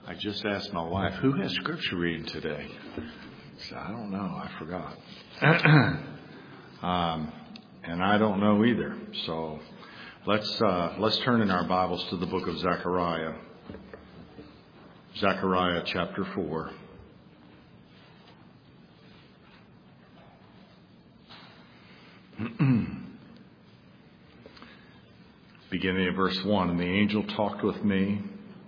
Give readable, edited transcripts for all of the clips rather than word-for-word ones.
I just asked my wife, who has scripture reading today? So I don't know. I forgot. And I don't know either. So let's turn in our Bibles to the book of Zechariah. Zechariah chapter 4. Beginning at verse 1, and the angel talked with me.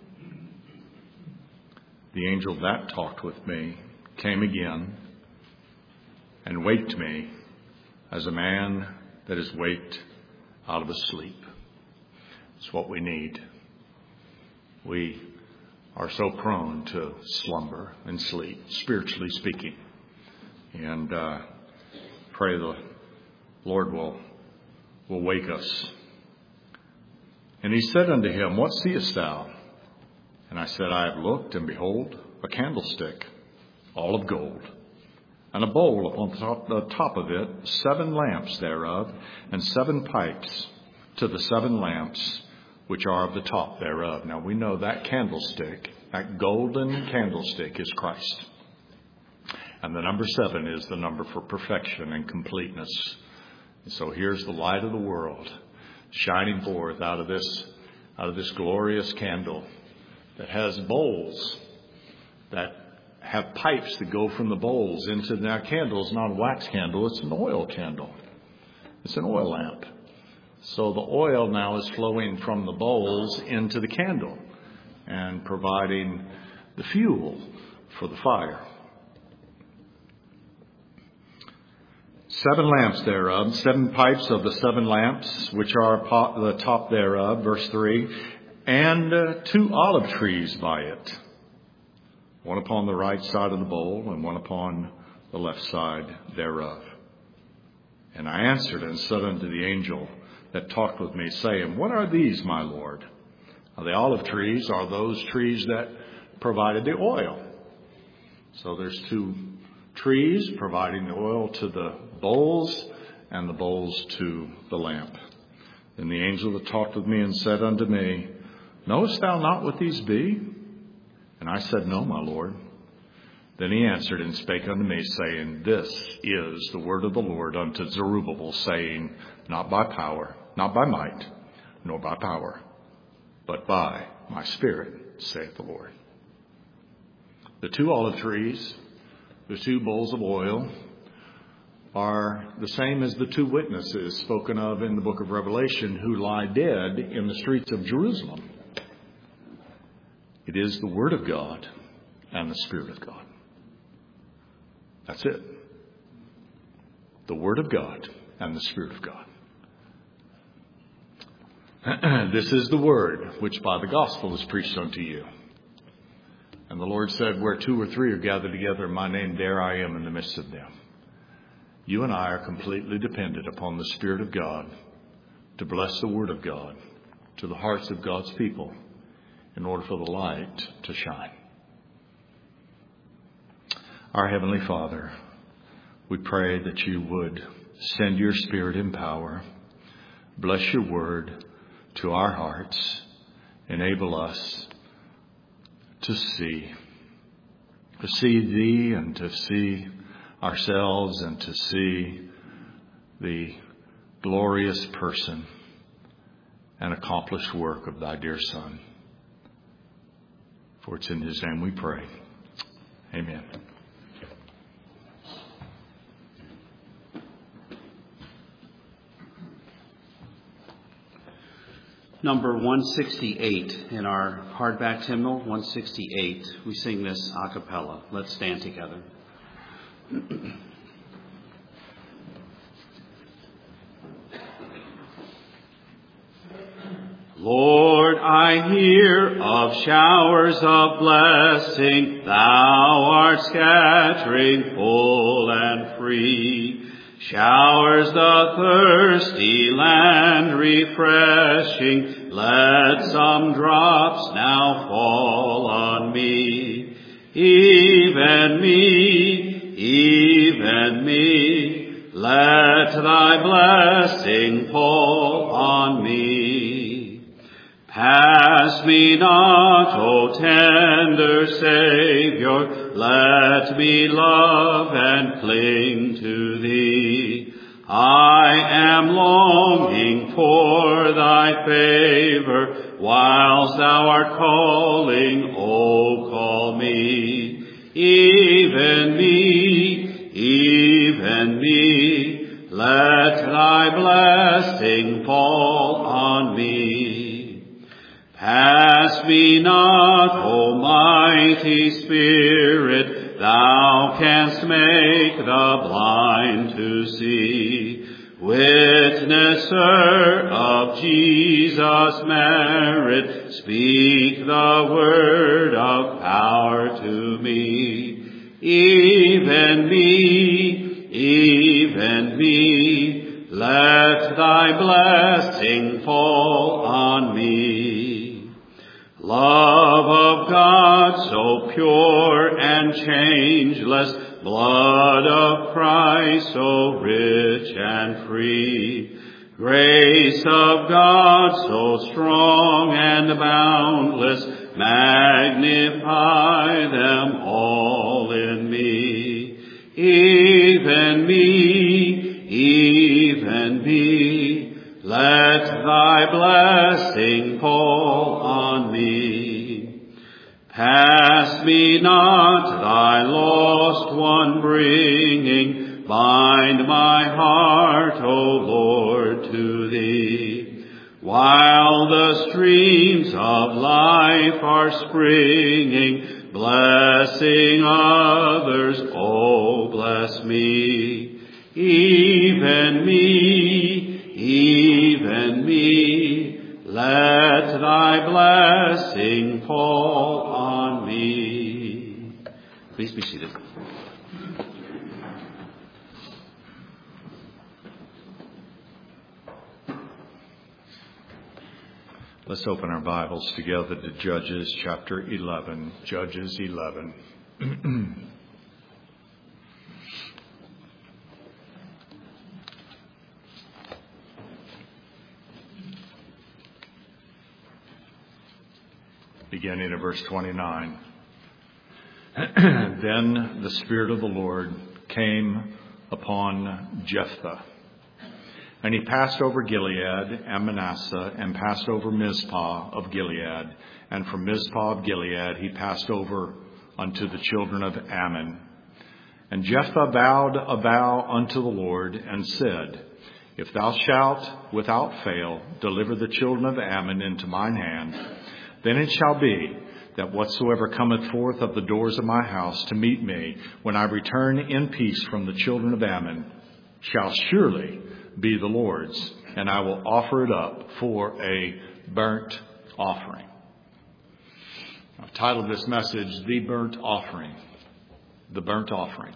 The angel that talked with me came again and waked me as a man that is waked out of a sleep. It's what we need. We are so prone to slumber and sleep, spiritually speaking. And pray the Lord will wake us. And he said unto him, What seest thou? And I said, I have looked, and behold, a candlestick, all of gold, and a bowl upon the top of it, 7 lamps thereof, and 7 pipes to the 7 lamps which are of the top thereof. Now we know that candlestick, that golden candlestick, is Christ. And the number 7 is the number for perfection and completeness. And so here's the light of the world shining forth out of this glorious candle that has bowls that have pipes that go from the bowls into that candle. It's not a wax candle, it's an oil candle. It's an oil lamp. So the oil now is flowing from the bowls into the candle and providing the fuel for the fire. 7 lamps thereof, 7 pipes of the 7 lamps, which are the top thereof, verse 3, and 2 olive trees by it, one upon the right side of the bowl and one upon the left side thereof. And I answered and said unto the angel that talked with me, saying, What are these, my Lord? Now, the olive trees are those trees that provided the oil. So there's 2 trees providing the oil to the bowls and the bowls to the lamp. Then the angel that talked with me and said unto me, Knowest thou not what these be? And I said, No, my Lord. Then he answered and spake unto me, saying, This is the word of the Lord unto Zerubbabel, saying, Not by power, not by might, nor by power, but by my Spirit, saith the Lord. The 2 olive trees, the 2 bowls of oil, are the same as the 2 witnesses spoken of in the book of Revelation who lie dead in the streets of Jerusalem. It is the Word of God and the Spirit of God. That's it. The Word of God and the Spirit of God. This is the Word which by the gospel is preached unto you. And the Lord said, Where 2 or 3 are gathered together in my name, there I am in the midst of them. You and I are completely dependent upon the Spirit of God to bless the Word of God to the hearts of God's people in order for the light to shine. Our Heavenly Father, we pray that you would send your Spirit in power, bless your Word to our hearts, enable us to see thee and to see ourselves and to see the glorious person and accomplished work of thy dear Son. For it's in his name we pray. Amen. Number 168 in our hardback hymnal, 168. We sing this a cappella. Let's stand together. Lord, I hear of showers of blessing, thou art scattering full and free. Showers the thirsty land refreshing, let some drops now fall on me. Even me, let thy blessing fall on me. Pass me not, O tender Savior, let me love and cling to Thee. I am longing for Thy favor, whilst Thou art calling, O call me. Even me, let Thy blessing fall on me. Pass me not, O mighty Spirit, Thou canst make the blind to see. Witnesser of Jesus' merit, speak the word of power to me. Even me, let Thy blessing fall on me. Love of God so pure and changeless, blood of Christ so rich and free, grace of God so strong and boundless, magnify them all in me. Even me, let Thy blessing fall on me. Pass me not, Thy lost one bringing, bind my heart, O Lord, to Thee. While the streams of life are springing, blessing others, oh bless me. Even me, let Thy blessing fall on me. Please be seated. Let's open our Bibles together to Judges chapter 11. Judges 11. Beginning at verse 29. Then the Spirit of the Lord came upon Jephthah. And he passed over Gilead and Manasseh, and passed over Mizpah of Gilead. And from Mizpah of Gilead he passed over unto the children of Ammon. And Jephthah vowed a vow unto the Lord, and said, If thou shalt without fail deliver the children of Ammon into mine hand, then it shall be that whatsoever cometh forth of the doors of my house to meet me, when I return in peace from the children of Ammon, shall surely be the Lord's, and I will offer it up for a burnt offering. I've titled this message, The Burnt Offering. The Burnt Offering.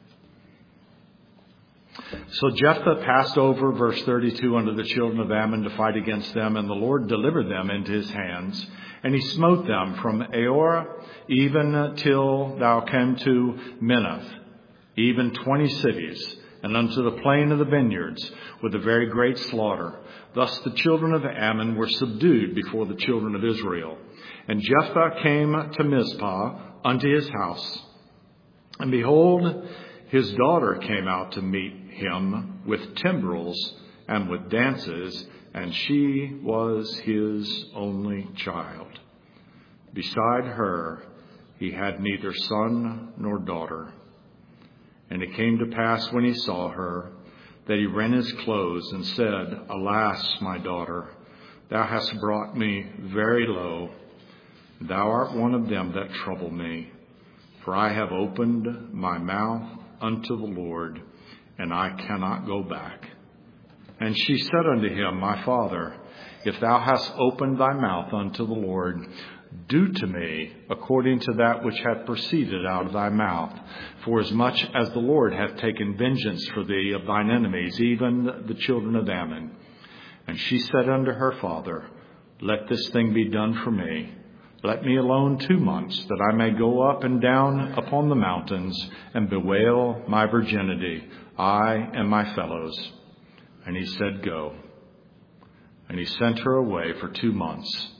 So Jephthah passed over, verse 32, unto the children of Ammon to fight against them, and the Lord delivered them into his hands. And he smote them from Aorah even till thou came to Minnith, even 20 cities, and unto the plain of the vineyards, with a very great slaughter. Thus the children of Ammon were subdued before the children of Israel. And Jephthah came to Mizpah unto his house. And behold, his daughter came out to meet him with timbrels and with dances, and she was his only child. Beside her he had neither son nor daughter. And it came to pass when he saw her, that he rent his clothes and said, Alas, my daughter, thou hast brought me very low. Thou art one of them that trouble me. For I have opened my mouth unto the Lord, and I cannot go back. And she said unto him, My father, if thou hast opened thy mouth unto the Lord, do to me according to that which hath proceeded out of thy mouth, forasmuch as the Lord hath taken vengeance for thee of thine enemies, even the children of Ammon. And she said unto her father, Let this thing be done for me. Let me alone 2 months, that I may go up and down upon the mountains and bewail my virginity, I and my fellows. And he said, Go. And he sent her away for 2 months.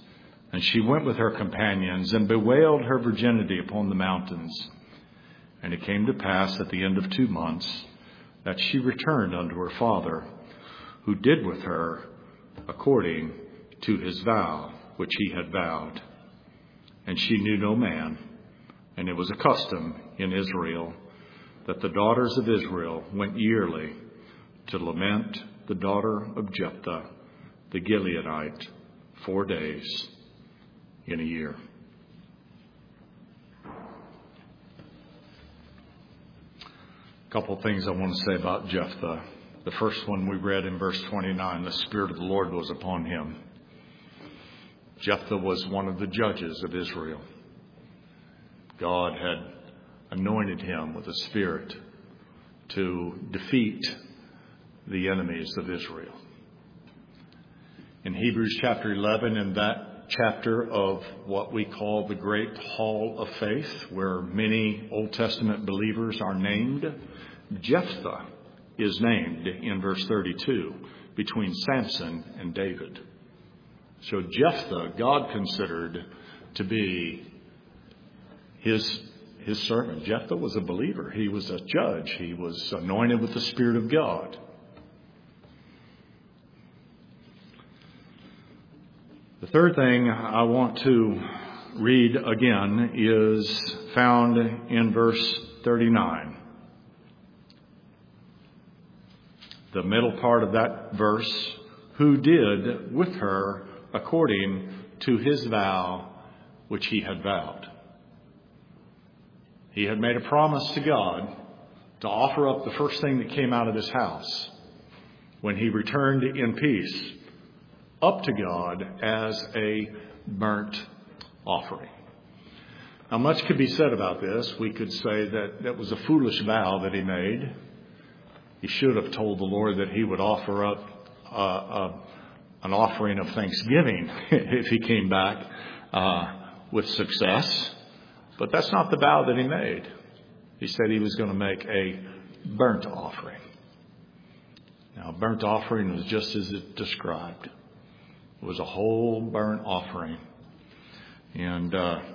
And she went with her companions and bewailed her virginity upon the mountains. And it came to pass at the end of 2 months that she returned unto her father, who did with her according to his vow, which he had vowed. And she knew no man, and it was a custom in Israel that the daughters of Israel went yearly to lament the daughter of Jephthah, the Gileadite, 4 days in a year. A couple of things I want to say about Jephthah. The first one we read in verse 29, the Spirit of the Lord was upon him. Jephthah was one of the judges of Israel. God had anointed him with a spirit to defeat the enemies of Israel. In Hebrews chapter 11, in that chapter of what we call the Great Hall of Faith, where many Old Testament believers are named, Jephthah is named in verse 32 between Samson and David. So Jephthah, God considered to be his servant. Jephthah was a believer. He was a judge. He was anointed with the Spirit of God. The third thing I want to read again is found in verse 39. The middle part of that verse, who did with her according to his vow, which he had vowed. He had made a promise to God to offer up the first thing that came out of his house when he returned in peace up to God as a burnt offering. Now, much could be said about this. We could say that that was a foolish vow that he made. He should have told the Lord that he would offer up an offering of thanksgiving if he came back with success. But that's not the vow that he made. He said he was going to make a burnt offering. Now, burnt offering was just as it described. It was a whole burnt offering. And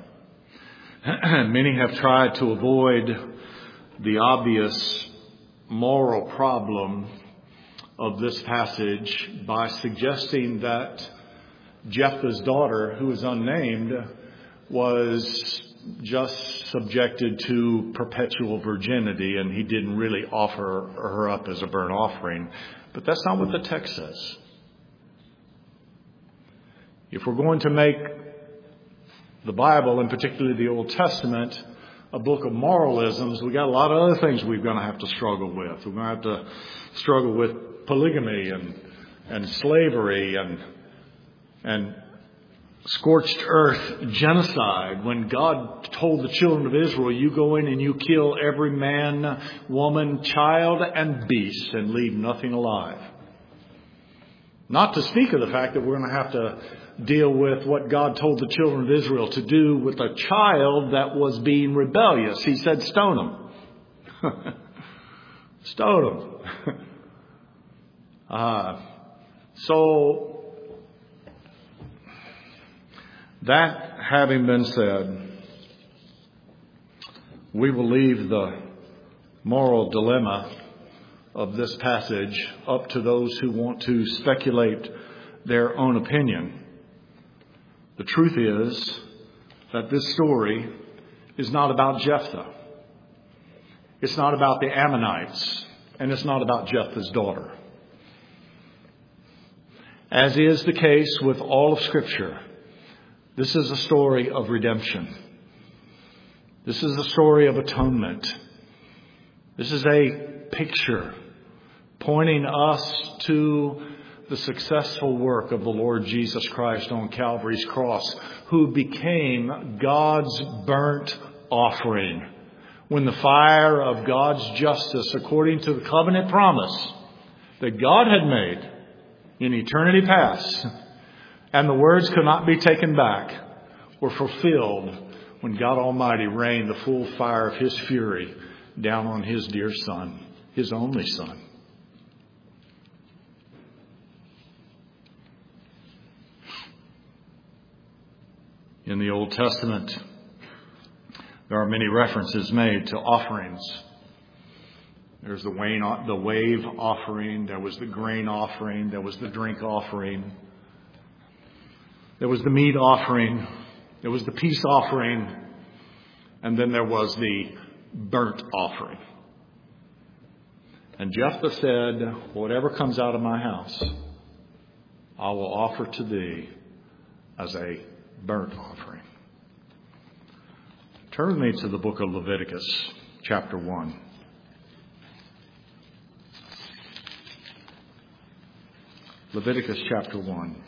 many have tried to avoid the obvious moral problem of this passage by suggesting that Jephthah's daughter, who is unnamed, was just subjected to perpetual virginity and he didn't really offer her up as a burnt offering. But that's not what the text says. If we're going to make the Bible, and particularly the Old Testament, a book of moralisms, we got a lot of other things we're going to have to struggle with. We're going to have to struggle with polygamy and slavery and scorched earth genocide. When God told the children of Israel, you go in and you kill every man, woman, child, and beast and leave nothing alive. Not to speak of the fact that we're going to have to deal with what God told the children of Israel to do with a child that was being rebellious. He said, stone him. Stone him. So, that having been said, we will leave the moral dilemma of this passage up to those who want to speculate their own opinion. The truth is that this story is not about Jephthah. It's not about the Ammonites, and it's not about Jephthah's daughter. As is the case with all of Scripture, this is a story of redemption. This is a story of atonement. This is a picture pointing us to the successful work of the Lord Jesus Christ on Calvary's cross, who became God's burnt offering when the fire of God's justice, according to the covenant promise that God had made in eternity past, and the words could not be taken back, were fulfilled when God Almighty rained the full fire of His fury down on His dear Son, His only Son. In the Old Testament, there are many references made to offerings. There's the wave offering, there was the grain offering, there was the drink offering, there was the meat offering, there was the peace offering, and then there was the burnt offering. And Jephthah said, whatever comes out of my house, I will offer to thee as a burnt offering. Turn with me to the book of Leviticus, chapter 1. Leviticus chapter 1.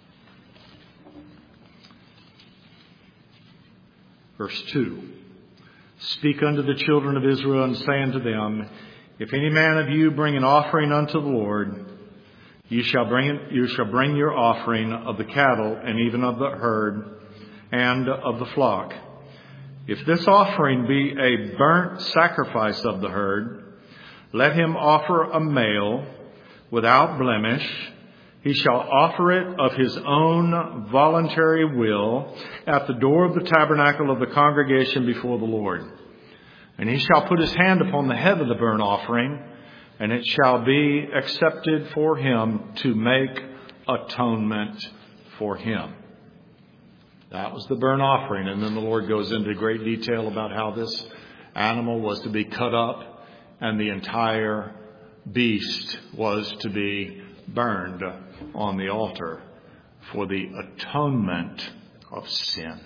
Verse 2. Speak unto the children of Israel, and say unto them, if any man of you bring an offering unto the Lord, you shall bring your offering of the cattle, and even of the herd, and of the flock. If this offering be a burnt sacrifice of the herd, let him offer a male without blemish. He shall offer it of his own voluntary will at the door of the tabernacle of the congregation before the Lord. And he shall put his hand upon the head of the burnt offering, and it shall be accepted for him to make atonement for him. That was the burnt offering. And then the Lord goes into great detail about how this animal was to be cut up and the entire beast was to be burned on the altar for the atonement of sin.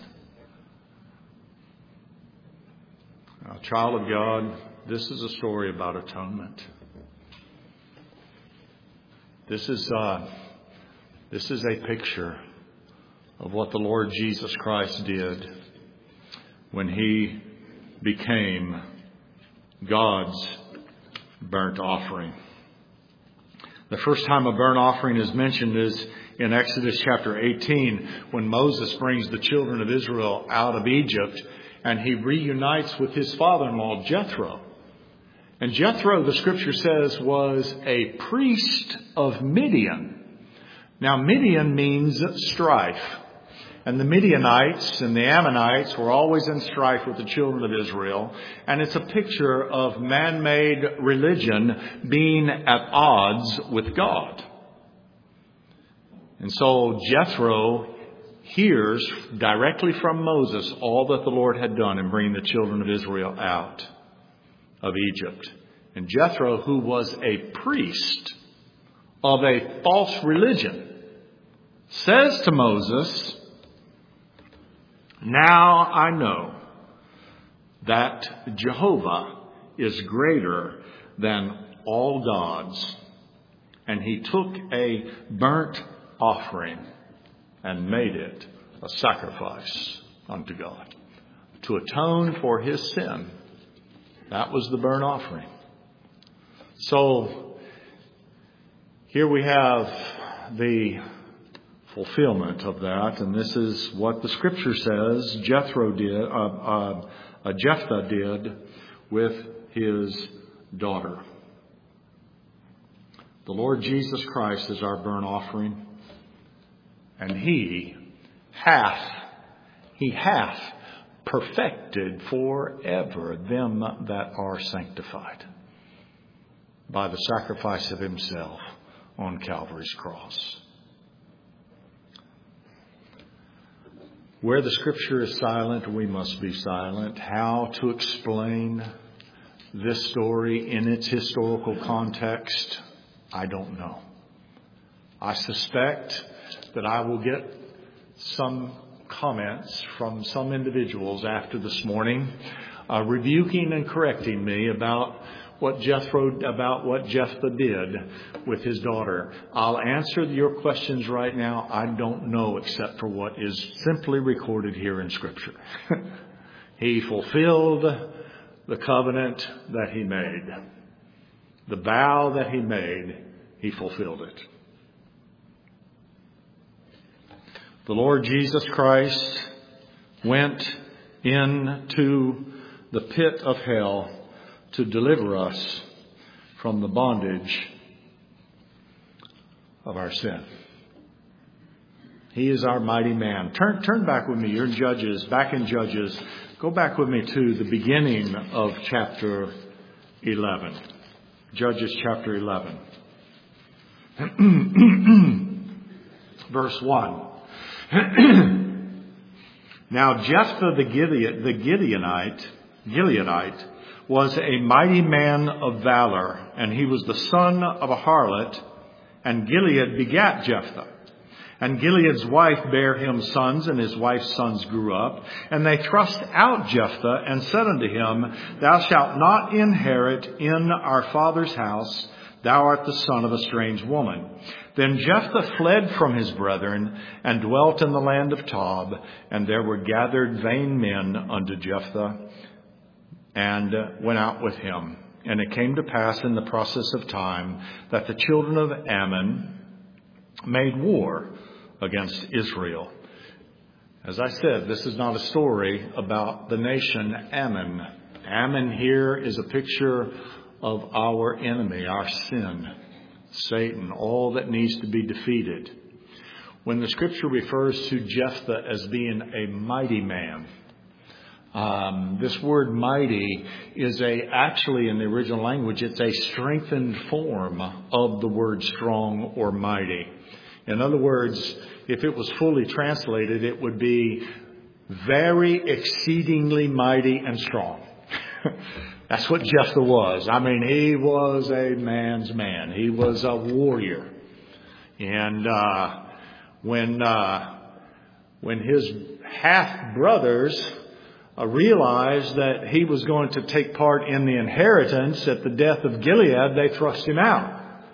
Now, child of God, this is a story about atonement. This is a picture of what the Lord Jesus Christ did when he became God's burnt offering. The first time a burnt offering is mentioned is in Exodus chapter 18, when Moses brings the children of Israel out of Egypt and he reunites with his father-in-law Jethro. And Jethro, the scripture says, was a priest of Midian. Now, Midian means strife. And the Midianites and the Ammonites were always in strife with the children of Israel. And it's a picture of man-made religion being at odds with God. And so Jethro hears directly from Moses all that the Lord had done in bringing the children of Israel out of Egypt. And Jethro, who was a priest of a false religion, says to Moses, now I know that Jehovah is greater than all gods. And he took a burnt offering and made it a sacrifice unto God to atone for his sin. That was the burnt offering. So here we have the fulfillment of that, and this is what the scripture says Jephthah did with his daughter. The Lord Jesus Christ is our burnt offering, and he hath perfected forever them that are sanctified by the sacrifice of himself on Calvary's cross. Where the scripture is silent, we must be silent. How to explain this story in its historical context, I don't know. I suspect that I will get some comments from some individuals after this morning, rebuking and correcting me about what Jephthah did with his daughter. I'll answer your questions right now. I don't know except for what is simply recorded here in Scripture. He fulfilled the covenant that he made. The vow that he made, he fulfilled it. The Lord Jesus Christ went into the pit of hell to deliver us from the bondage of our sin. He is our mighty man. Turn back with me. You're in Judges, back in Judges. Go back with me to the beginning of chapter 11. Judges chapter 11. Verse 1. Now Jephthah the Gileadite was a mighty man of valor, and he was the son of a harlot, and Gilead begat Jephthah. And Gilead's wife bare him sons, and his wife's sons grew up. And they thrust out Jephthah, and said unto him, Thou shalt not inherit in our father's house. Thou art the son of a strange woman. Then Jephthah fled from his brethren, and dwelt in the land of Tob. And there were gathered vain men unto Jephthah, and went out with him. And it came to pass in the process of time that the children of Ammon made war against Israel. As I said, this is not a story about the nation Ammon. Ammon here is a picture of our enemy, our sin, Satan, all that needs to be defeated. When the scripture refers to Jephthah as being a mighty man, this word mighty is actually in the original language, it's a strengthened form of the word strong or mighty. In other words, if it was fully translated, it would be very exceedingly mighty and strong. That's what Jephthah was. I mean, he was a man's man. He was a warrior. And when his half-brothers realized that he was going to take part in the inheritance at the death of Gilead, they thrust him out.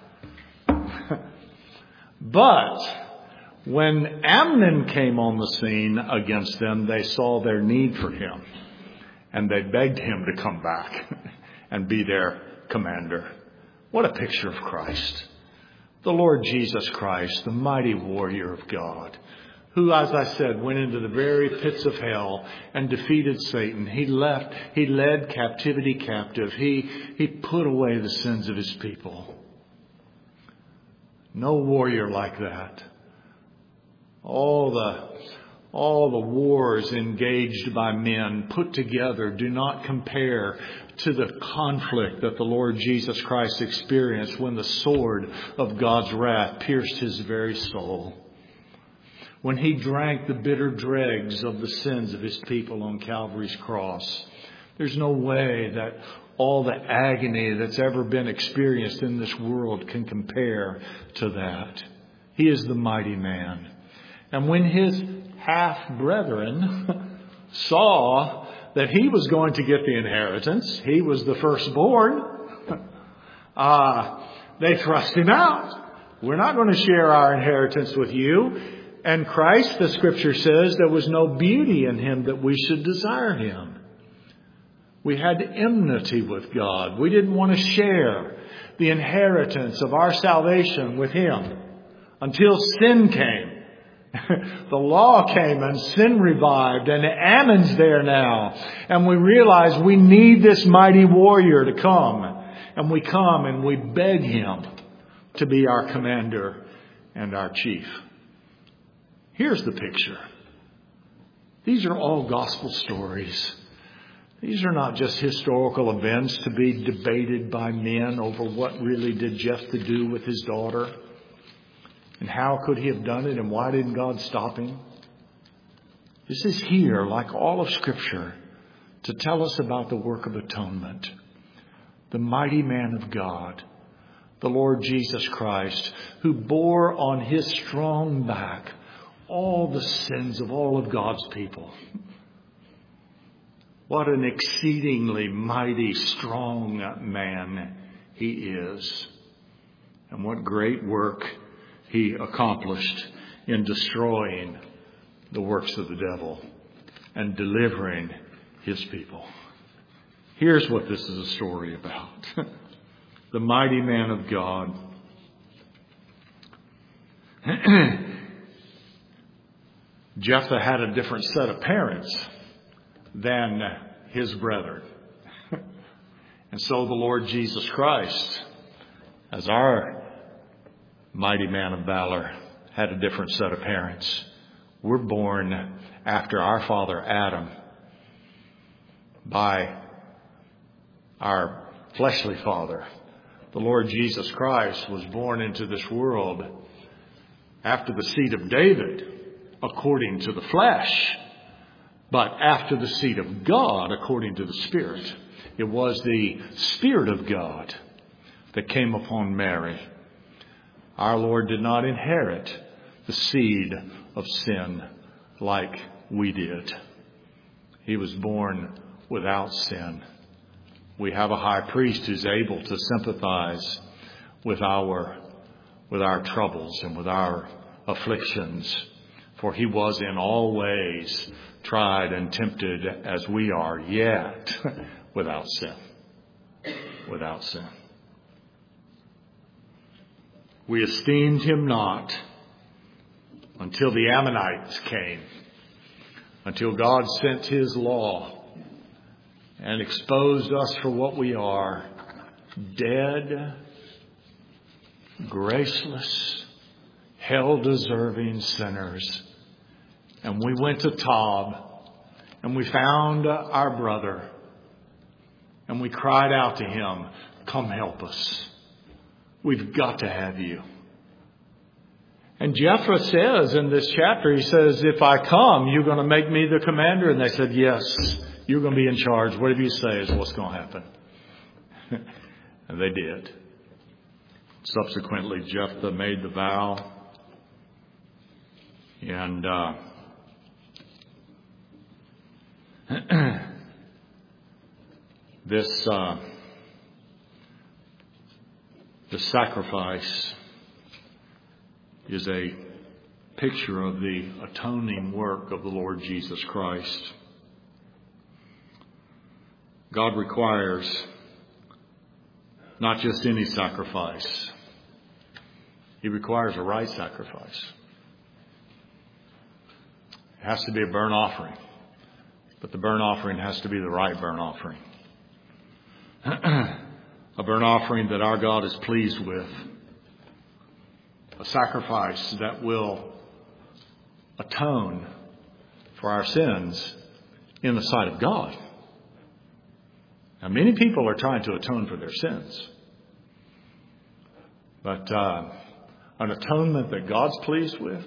But when Amnon came on the scene against them, they saw their need for him. And they begged him to come back and be their commander. What a picture of Christ. The Lord Jesus Christ, the mighty warrior of God, who, as I said, went into the very pits of hell and defeated Satan. He led captivity captive. He put away the sins of his people. No warrior like that. All the wars engaged by men put together do not compare to the conflict that the Lord Jesus Christ experienced when the sword of God's wrath pierced his very soul. When he drank the bitter dregs of the sins of his people on Calvary's cross. There's no way that all the agony that's ever been experienced in this world can compare to that. He is the mighty man. And when his half-brethren saw that he was going to get the inheritance, he was the firstborn, they thrust him out. We're not going to share our inheritance with you. And Christ, the scripture says, there was no beauty in him that we should desire him. We had enmity with God. We didn't want to share the inheritance of our salvation with him until sin came. The law came and sin revived, and Ammon's there now. And we realize we need this mighty warrior to come. And we come and we beg him to be our commander and our chief. Here's the picture. These are all gospel stories. These are not just historical events to be debated by men over what really did Jephthah do with his daughter. And how could he have done it? And why didn't God stop him? This is here, like all of Scripture, to tell us about the work of atonement. The mighty man of God, the Lord Jesus Christ, who bore on his strong back all the sins of all of God's people. What an exceedingly mighty, strong man he is. And what great work he accomplished in destroying the works of the devil and delivering his people. Here's what this is a story about. The mighty man of God. Jephthah had a different set of parents than his brethren. And so the Lord Jesus Christ, as our mighty man of valor, had a different set of parents We're born after our father Adam by our fleshly father. The Lord Jesus Christ was born into this world after the seed of David, according to the flesh, but after the seed of God, according to the Spirit. It was the Spirit of God that came upon Mary. Our Lord did not inherit the seed of sin like we did. He was born without sin. We have a high priest who's able to sympathize with our troubles and with our afflictions, for he was in all ways tried and tempted as we are, yet without sin. Without sin. We esteemed him not until the Ammonites came, until God sent his law and exposed us for what we are, dead, graceless, hell-deserving sinners. And we went to Tob, and we found our brother, and we cried out to him, "Come help us. We've got to have you." And Jephthah says in this chapter, he says, "If I come, you're going to make me the commander?" And they said, "Yes, you're going to be in charge. Whatever you say is what's going to happen." And they did. Subsequently, Jephthah made the vow. And the sacrifice is a picture of the atoning work of the Lord Jesus Christ. God requires not just any sacrifice. He requires a right sacrifice. It has to be a burnt offering. But the burnt offering has to be the right burnt offering. A burnt offering that our God is pleased with. A sacrifice that will atone for our sins in the sight of God. Now, many people are trying to atone for their sins. But an atonement that God's pleased with,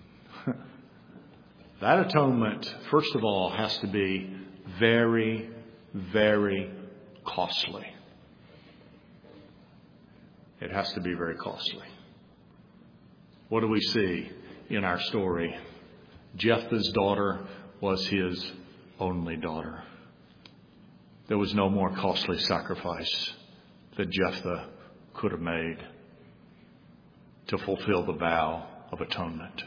that atonement, first of all, has to be very, very costly. It has to be very costly. What do we see in our story? Jephthah's daughter was his only daughter. There was no more costly sacrifice that Jephthah could have made to fulfill the vow of atonement.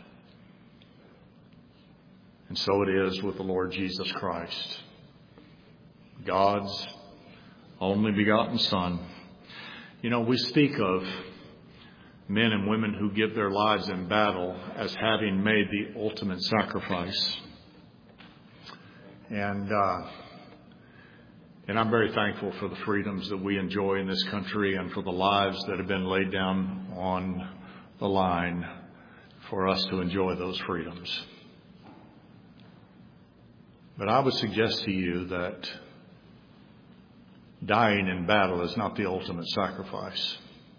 And so it is with the Lord Jesus Christ, God's only begotten Son. You know, we speak of men and women who give their lives in battle as having made the ultimate sacrifice. And I'm very thankful for the freedoms that we enjoy in this country and for the lives that have been laid down on the line for us to enjoy those freedoms. But I would suggest to you that dying in battle is not the ultimate sacrifice.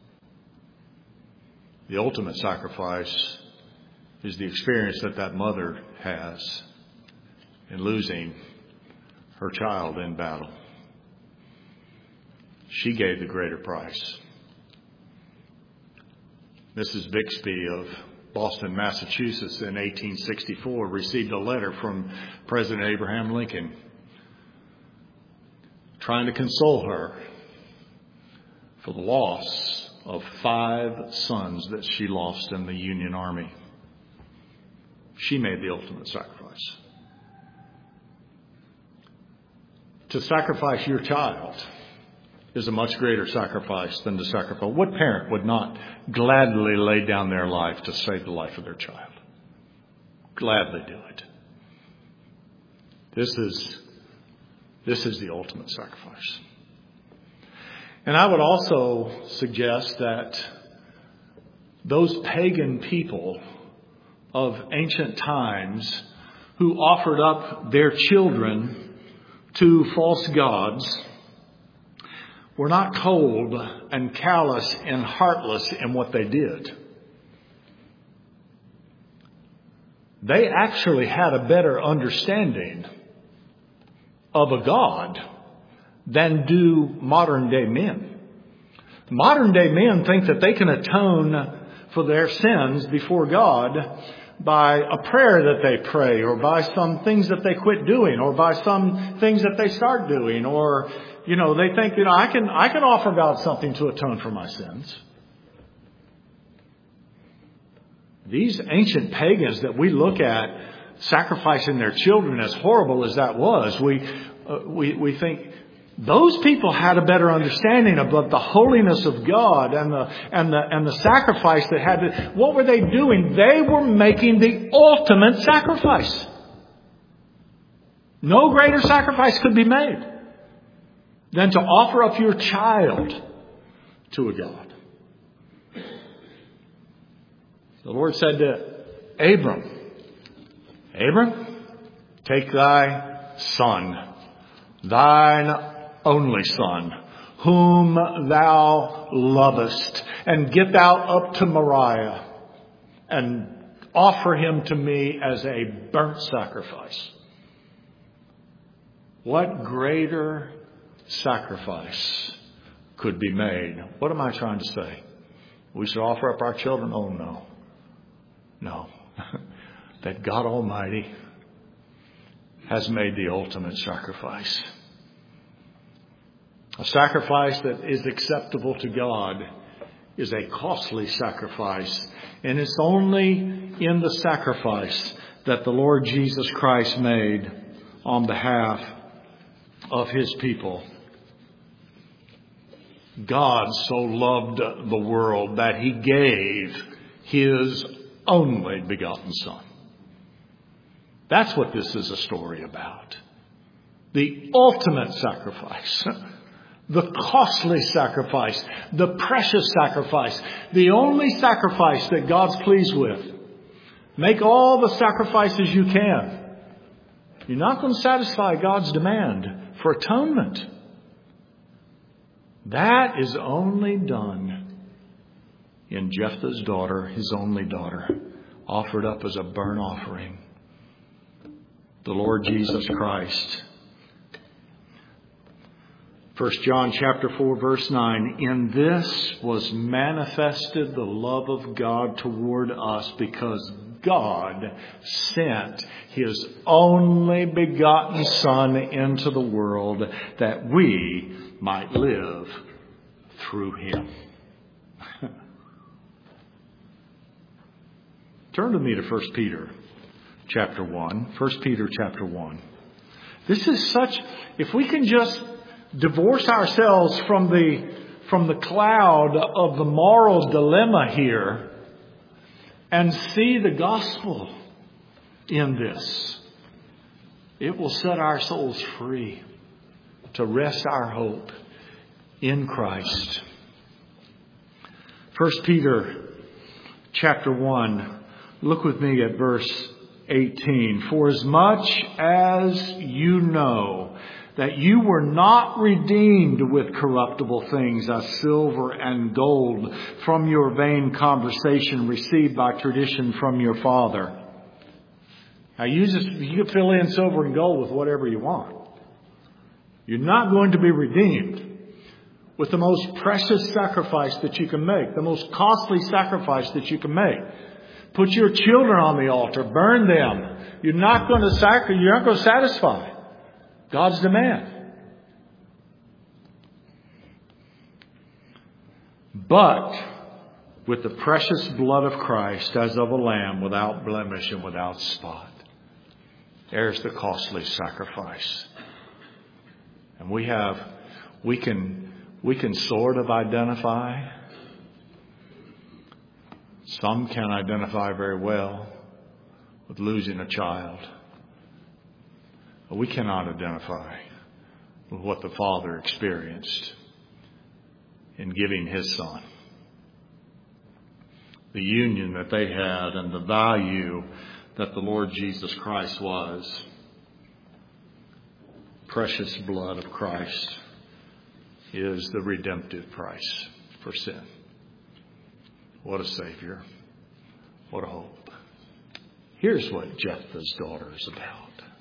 The ultimate sacrifice is the experience that mother has in losing her child in battle. She gave the greater price. Mrs. Bixby of Boston, Massachusetts in 1864 received a letter from President Abraham Lincoln trying to console her for the loss of 5 sons that she lost in the Union Army. She made the ultimate sacrifice. To sacrifice your child is a much greater sacrifice than to sacrifice. What parent would not gladly lay down their life to save the life of their child? Gladly do it. This is the ultimate sacrifice. And I would also suggest that those pagan people of ancient times who offered up their children to false gods were not cold and callous and heartless in what they did. They actually had a better understanding of a God than do modern day men. Modern day men think that they can atone for their sins before God by a prayer that they pray, or by some things that they quit doing, or by some things that they start doing, or, they think, I can offer God something to atone for my sins. These ancient pagans that we look at sacrificing their children, as horrible as that was, we think those people had a better understanding about the holiness of God and the sacrifice that had to. What were they doing? They were making the ultimate sacrifice. No greater sacrifice could be made than to offer up your child to a God. The Lord said to Abram, take thy son, thine only son, whom thou lovest, and get thou up to Moriah, and offer him to me as a burnt sacrifice. What greater sacrifice could be made? What am I trying to say? We should offer up our children? Oh, no. No. That God Almighty has made the ultimate sacrifice. A sacrifice that is acceptable to God is a costly sacrifice. And it's only in the sacrifice that the Lord Jesus Christ made on behalf of His people. God so loved the world that He gave His only begotten Son. That's what this is a story about. The ultimate sacrifice. The costly sacrifice. The precious sacrifice. The only sacrifice that God's pleased with. Make all the sacrifices you can. You're not going to satisfy God's demand for atonement. That is only done in Jephthah's daughter, his only daughter, offered up as a burnt offering. The Lord Jesus Christ. 1 John chapter 4 verse 9. In this was manifested the love of God toward us, because God sent His only begotten Son into the world that we might live through Him. Turn to me to 1 Peter chapter 1. 1 Peter chapter 1. This is such, if we can just divorce ourselves from the cloud of the moral dilemma here and see the gospel in this, it will set our souls free to rest our hope in Christ. 1 Peter chapter 1. Look with me at verse 18. For as much as you know that you were not redeemed with corruptible things as silver and gold from your vain conversation received by tradition from your father. Now you can fill in silver and gold with whatever you want. You're not going to be redeemed with the most precious sacrifice that you can make, the most costly sacrifice that you can make. Put your children on the altar, burn them. You're not going to satisfy God's demand. But with the precious blood of Christ as of a lamb without blemish and without spot. There's the costly sacrifice. And we can sort of identify. Some can identify very well with losing a child. But we cannot identify with what the Father experienced in giving His Son. the union that they had and the value that the Lord Jesus Christ was. Precious blood of Christ is the redemptive price for sin. What a Savior. What a hope. Here's what Jephthah's daughter is about.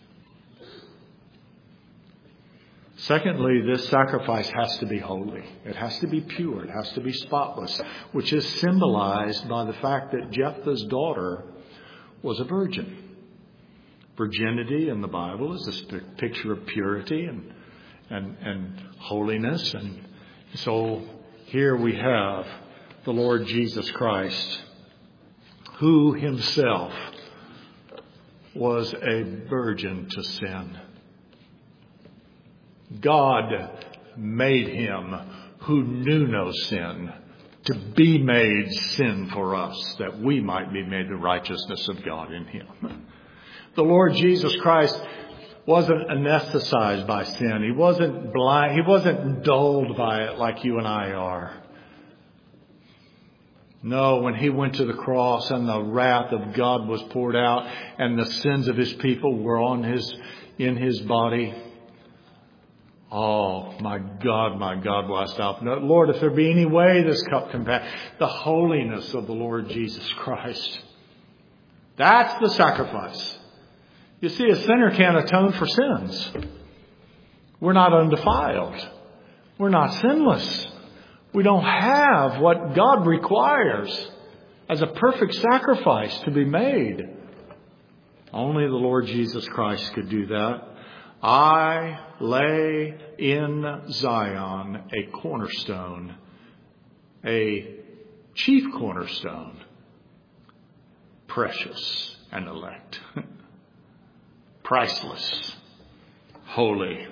Secondly, this sacrifice has to be holy. It has to be pure. It has to be spotless, which is symbolized by the fact that Jephthah's daughter was a virgin. Virginity in the Bible is a picture of purity and holiness. And so here we have the Lord Jesus Christ, who himself was a virgin to sin. God made him who knew no sin to be made sin for us, that we might be made the righteousness of God in him. The Lord Jesus Christ wasn't anesthetized by sin. He wasn't blind. He wasn't dulled by it like you and I are. No, when he went to the cross and the wrath of God was poured out and the sins of his people were in his body. Oh, my God, will I stop? No, Lord, if there be any way this cup can pass. The holiness of the Lord Jesus Christ. That's the sacrifice. You see, a sinner can't atone for sins. We're not undefiled. We're not sinless. We don't have what God requires as a perfect sacrifice to be made. Only the Lord Jesus Christ could do that. I lay in Zion a cornerstone, a chief cornerstone, precious and elect, priceless, holy,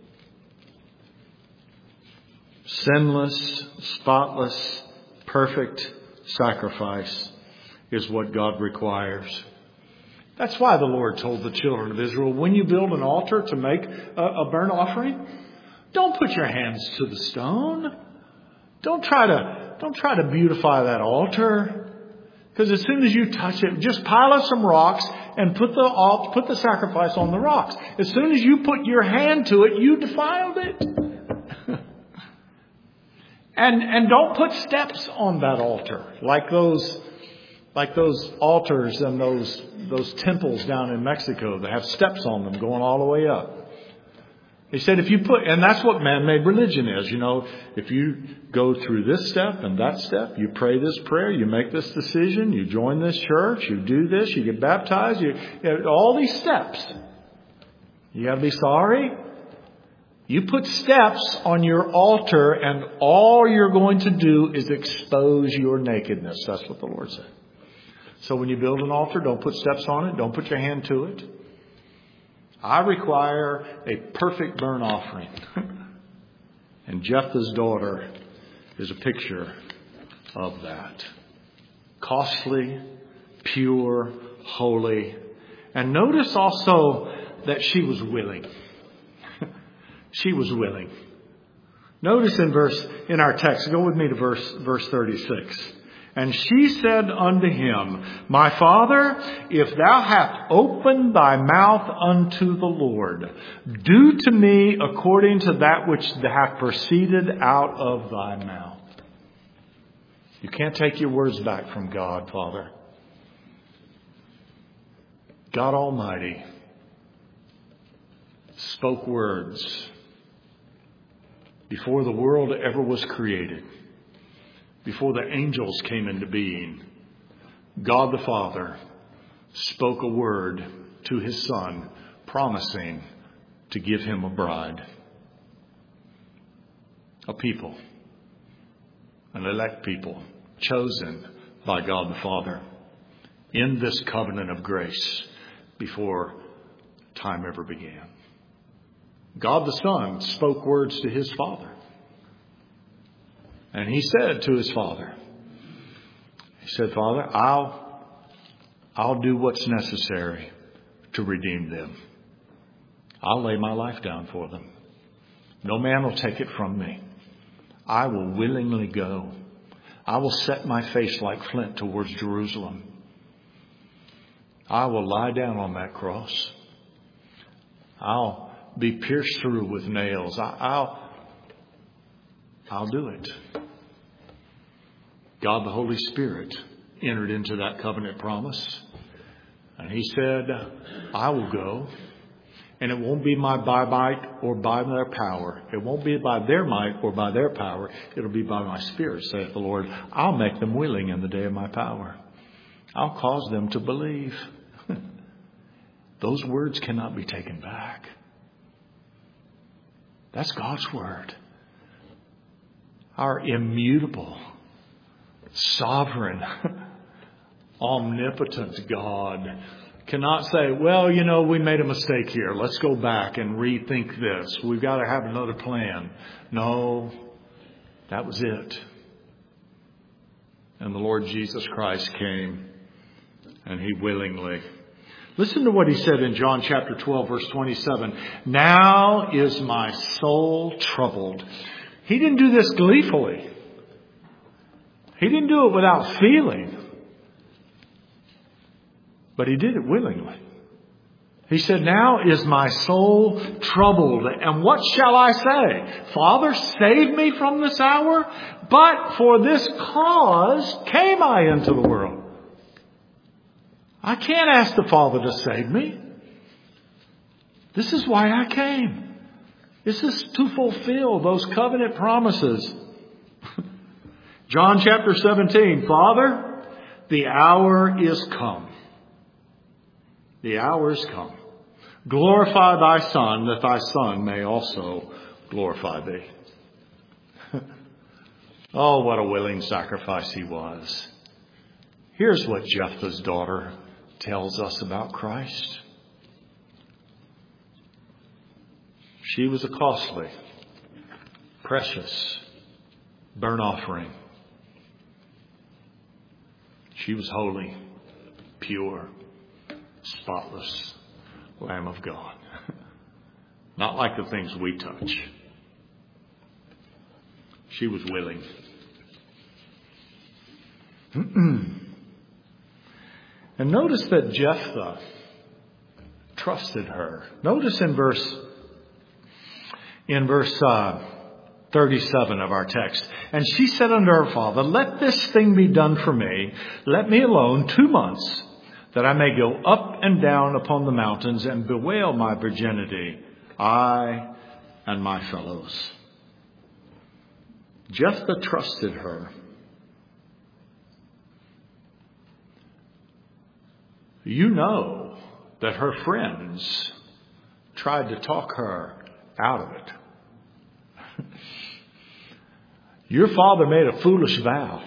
sinless, spotless, perfect sacrifice is what God requires. That's why the Lord told the children of Israel, when you build an altar to make a burnt offering, don't put your hands to the stone. Don't try to beautify that altar. Because as soon as you touch it, just pile up some rocks and put the sacrifice on the rocks. As soon as you put your hand to it, you defiled it. And don't put steps on that altar like those altars and those temples down in Mexico that have steps on them going all the way up. He said and that's what man-made religion is. If you go through this step and that step, you pray this prayer, you make this decision, you join this church, you do this, you get baptized, all these steps. You got to be sorry. You put steps on your altar and all you're going to do is expose your nakedness. That's what the Lord said. So when you build an altar, don't put steps on it. Don't put your hand to it. I require a perfect burnt offering. And Jephthah's daughter is a picture of that. Costly, pure, holy. And notice also that she was willing. She was willing. Notice in our text, go with me to verse 36. And she said unto him, My father, if thou hast opened thy mouth unto the Lord, do to me according to that which hath proceeded out of thy mouth. You can't take your words back from God, Father. God Almighty spoke words before the world ever was created. Before the angels came into being, God the Father spoke a word to his Son, promising to give him a bride, a people, an elect people, chosen by God the Father in this covenant of grace before time ever began. God the Son spoke words to his Father. And he said to his Father, he said, Father, I'll do what's necessary to redeem them. I'll lay my life down for them. No man will take it from me. I will willingly go. I will set my face like flint towards Jerusalem. I will lie down on that cross. I'll be pierced through with nails. I'll do it. God the Holy Spirit entered into that covenant promise. And He said, I will go. And it won't be by might or by their power. It won't be by their might or by their power. It'll be by my Spirit, saith the Lord. I'll make them willing in the day of my power. I'll cause them to believe. Those words cannot be taken back. That's God's word. Our immutable, sovereign, omnipotent God cannot say, well, we made a mistake here. Let's go back and rethink this. We've got to have another plan. No, that was it. And the Lord Jesus Christ came, and He willingly. Listen to what He said in John chapter 12, verse 27. Now is my soul troubled. He didn't do this gleefully. He didn't do it without feeling. But He did it willingly. He said, now is my soul troubled. And what shall I say? Father, save me from this hour. But for this cause came I into the world. I can't ask the Father to save me. This is why I came. This is to fulfill those covenant promises. John chapter 17. Father, the hour is come. The hour is come. Glorify thy Son, that thy Son may also glorify thee. Oh, what a willing sacrifice He was. Here's what Jephthah's daughter tells us about Christ. She was a costly, precious burnt offering. She was holy, pure, spotless Lamb of God. Not like the things we touch. She was willing. And notice that Jephthah trusted her. Notice in verse 37 of our text. And she said unto her father, let this thing be done for me. Let me alone 2 months, that I may go up and down upon the mountains and bewail my virginity, I and my fellows. Jephthah trusted her. You know that her friends tried to talk her out of it. Your father made a foolish vow.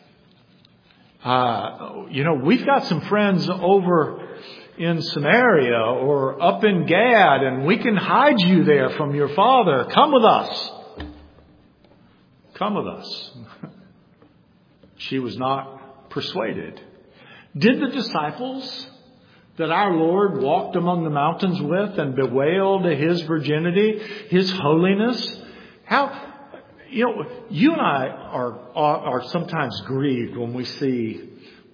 We've got some friends over in Samaria or up in Gad, and we can hide you there from your father. Come with us. Come with us. She was not persuaded. Did the disciples that our Lord walked among the mountains with and bewailed His virginity, His holiness? You and I are sometimes grieved when we see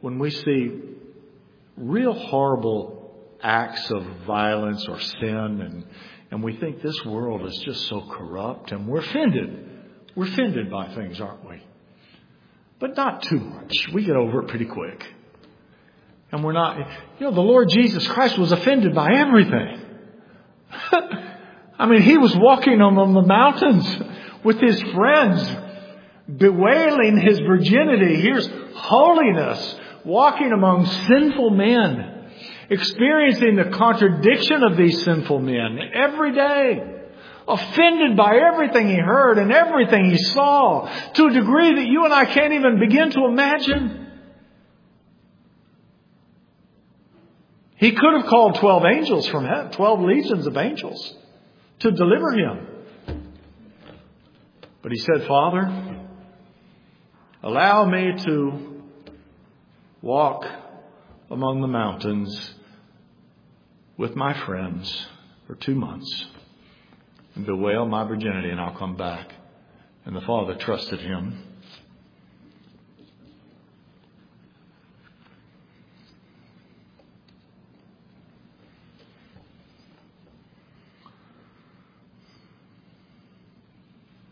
real horrible acts of violence or sin, and we think this world is just so corrupt, and we're offended. We're offended by things, aren't we? But not too much. We get over it pretty quick. And we're not, the Lord Jesus Christ was offended by everything. I mean, He was walking among the mountains with His friends, bewailing His virginity. Here's holiness, walking among sinful men, experiencing the contradiction of these sinful men every day, offended by everything He heard and everything He saw, to a degree that you and I can't even begin to imagine. He could have called 12 angels from heaven, 12 legions of angels to deliver Him. But He said, Father, allow me to walk among the mountains with my friends for 2 months and bewail my virginity, and I'll come back. And the Father trusted Him.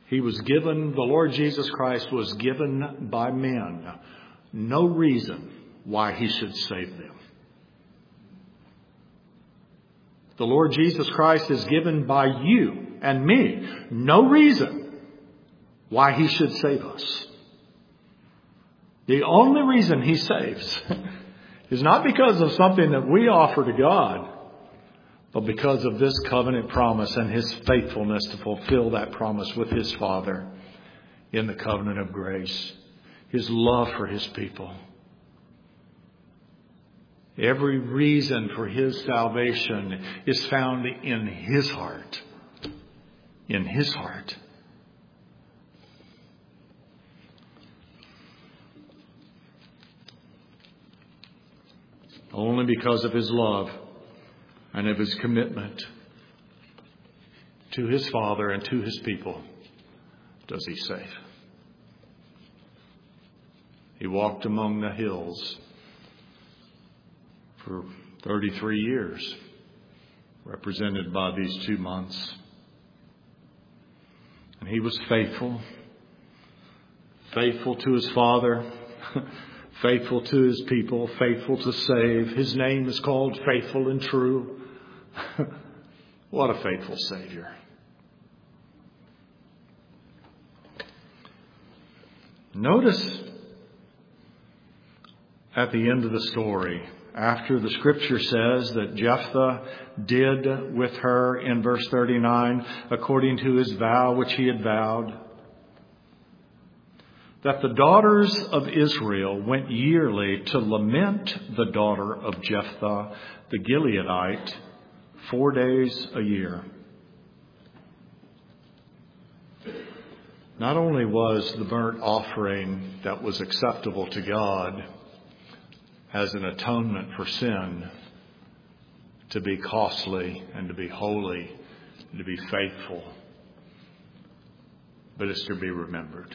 The Lord Jesus Christ was given by men no reason why he should save them. The Lord Jesus Christ is given by you and me no reason why he should save us. The only reason he saves is not because of something that we offer to God, but because of this covenant promise and his faithfulness to fulfill that promise with his Father in the covenant of grace. His love for his people. Every reason for his salvation is found in his heart. In his heart. Only because of his love and of his commitment to his Father and to his people does he save. He walked among the hills for 33 years, represented by these 2 months. And he was faithful to his Father, faithful to his people, faithful to save. His name is called Faithful and True. What a faithful Savior. Notice at the end of the story, after the scripture says that Jephthah did with her in verse 39, according to his vow which he had vowed, that the daughters of Israel went yearly to lament the daughter of Jephthah, the Gileadite, 4 days a year. Not only was the burnt offering that was acceptable to God as an atonement for sin to be costly and to be holy and to be faithful, but it's to be remembered.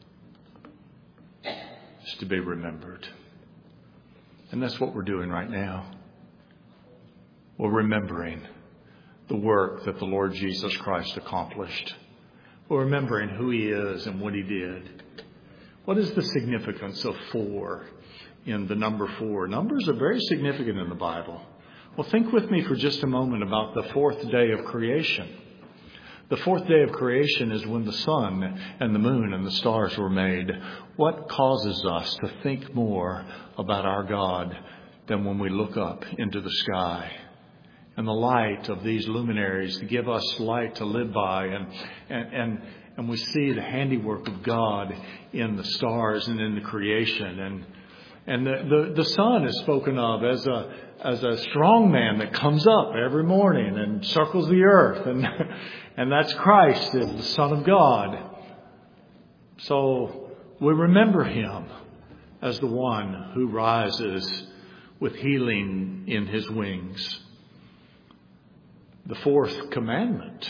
It's to be remembered. And that's what we're doing right now. We're remembering the work that the Lord Jesus Christ accomplished. We're remembering who he is and what he did. What is the significance of 4 in the number 4? Numbers are very significant in the Bible. Well, think with me for just a moment about the 4th day of creation. The 4th day of creation is when the sun and the moon and the stars were made. What causes us to think more about our God than when we look up into the sky? And the light of these luminaries to give us light to live by. And we see the handiwork of God in the stars and in the creation. And the sun is spoken of as a strong man that comes up every morning and circles the earth. And that's Christ, is the Son of God. So we remember him as the one who rises with healing in his wings. The 4th commandment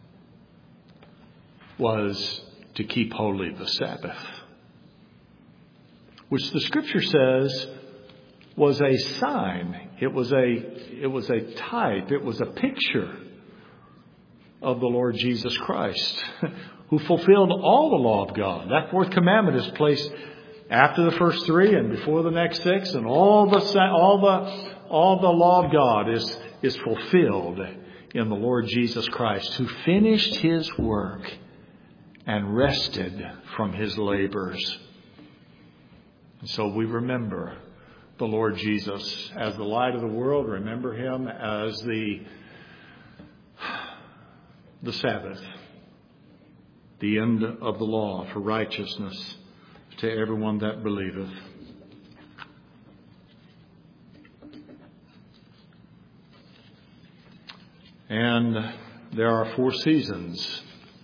was to keep holy the Sabbath, which the scripture says was a sign. It was a type. It was a picture of the Lord Jesus Christ, who fulfilled all the law of God. That 4th commandment is placed after the first 3 and before the next 6, and all the law of God is fulfilled in the Lord Jesus Christ, who finished his work and rested from his labors. And so we remember the Lord Jesus as the light of the world. Remember him as the Sabbath, the end of the law for righteousness to everyone that believeth. And there are 4 seasons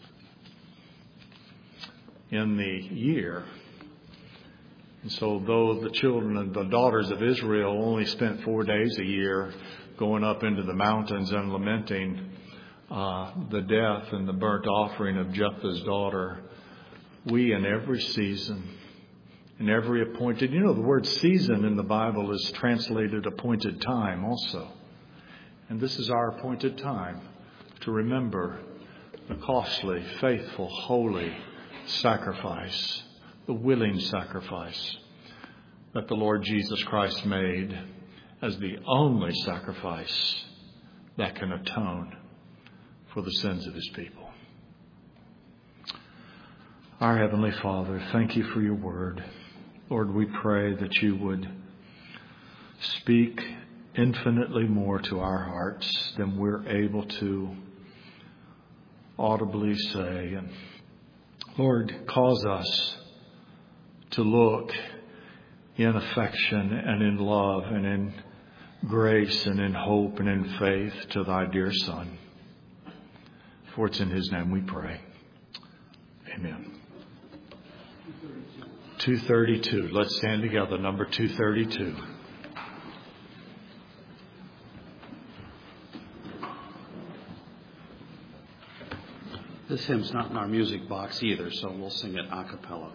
in the year. And so though the children and the daughters of Israel only spent 4 days a year going up into the mountains and lamenting the death and the burnt offering of Jephthah's daughter, we in every season, in every appointed, the word season in the Bible is translated appointed time also. And this is our appointed time to remember the costly, faithful, holy sacrifice, the willing sacrifice that the Lord Jesus Christ made as the only sacrifice that can atone for the sins of his people. Our Heavenly Father, thank you for your word. Lord, we pray that you would speak infinitely more to our hearts than we're able to audibly say. And Lord, cause us to look in affection and in love and in grace and in hope and in faith to thy dear Son. For it's in his name we pray. Amen. 232. Let's stand together. Number 232. This hymn's not in our music box either, so we'll sing it a cappella.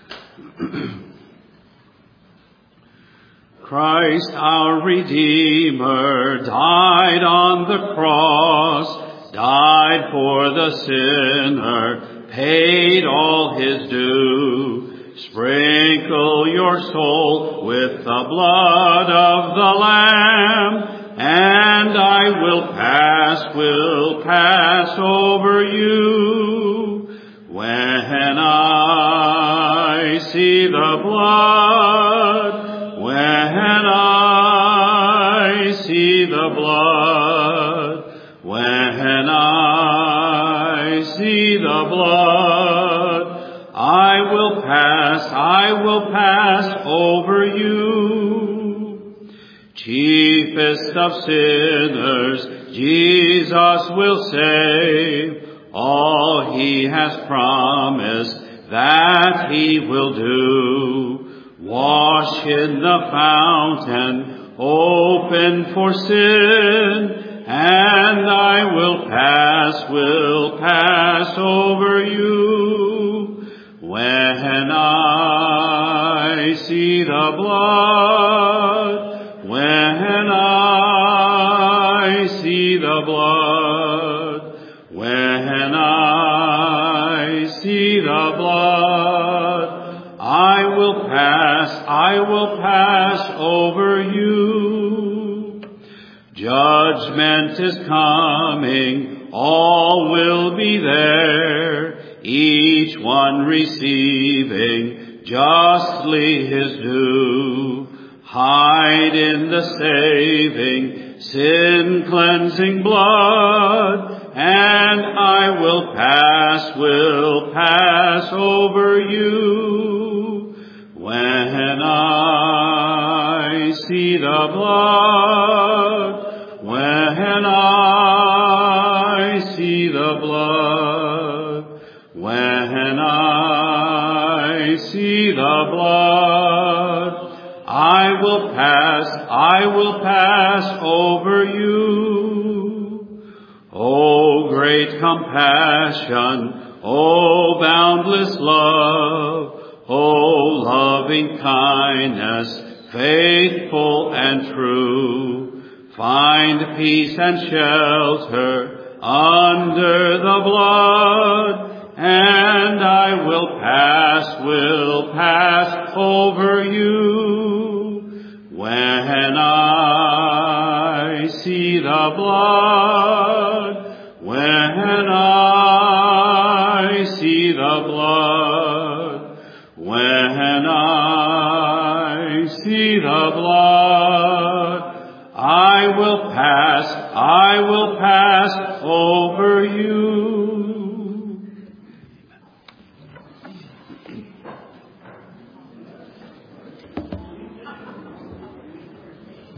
Christ our Redeemer died on the cross, died for the sinner, paid all his due. Sprinkle your soul with the blood of the Lamb, and I will pass over you. When I see the blood, when I see the blood, when I see the blood, I will pass over you. Chiefest of sinners, Jesus will save. All he has promised that he will do. Wash in the fountain, open for sin, and I will pass over you. When I see the blood, when I see the blood, when I see the blood, I will pass over you. Judgment is coming, all will be there, each one receiving justly his due. Hide in the saving, sin-cleansing blood, and I will pass over you. When I see the blood, when I see the blood, when I see the blood, I will pass over you. O great compassion, O boundless love, O loving kindness, faithful and true, find peace and shelter under the blood, and I will pass over you. When I see the blood, when I see the blood, when I see the blood, I will pass over you.